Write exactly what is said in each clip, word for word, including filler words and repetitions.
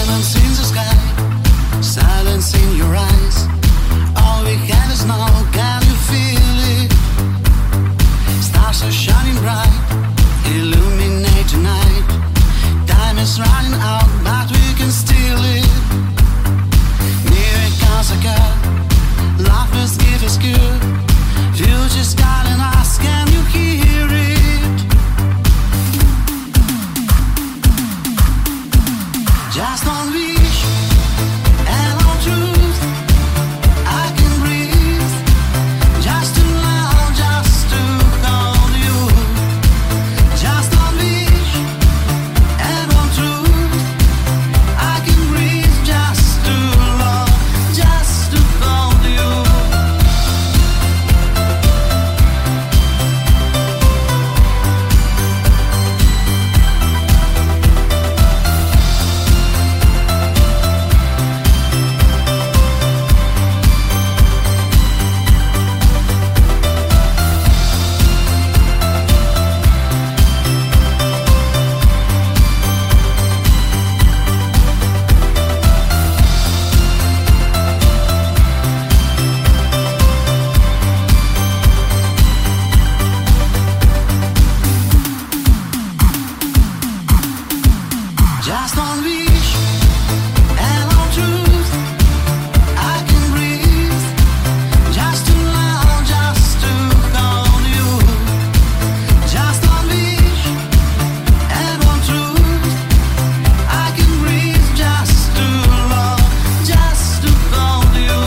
Diamonds in the sky, silence in your eyes. All we have is now, can you feel it? Stars are shining bright, illuminate tonight. Time is running out, but we can steal it. Miracles occur, love must give us good. Future's calling us, can you hear it? Just one wish and one truth. I can breathe. Just to love, just to hold you. Just one wish and one truth. I can breathe just to love, just to hold you. Just one wish and one truth. I can breathe. Just to love, just to hold you. Just one wish and one truth. I can breathe. Just to love, just to hold you.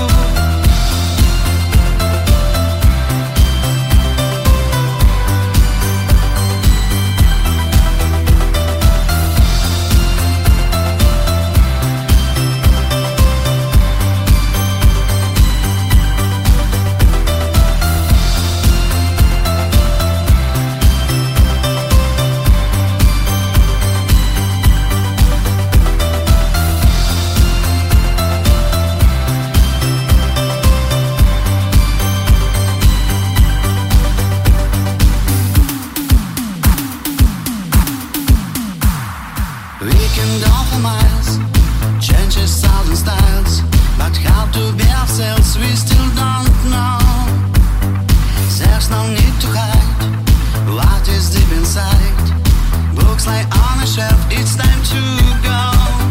We can go for miles, change a thousand styles, but how to be ourselves we still don't know. There's no need to hide what is deep inside. Books lie on a shelf, it's time to go.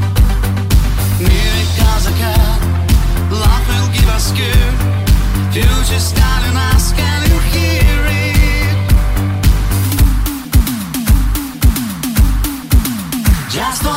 Miracles occur, love will give us cure. Future's calling us, can you hear it? Just one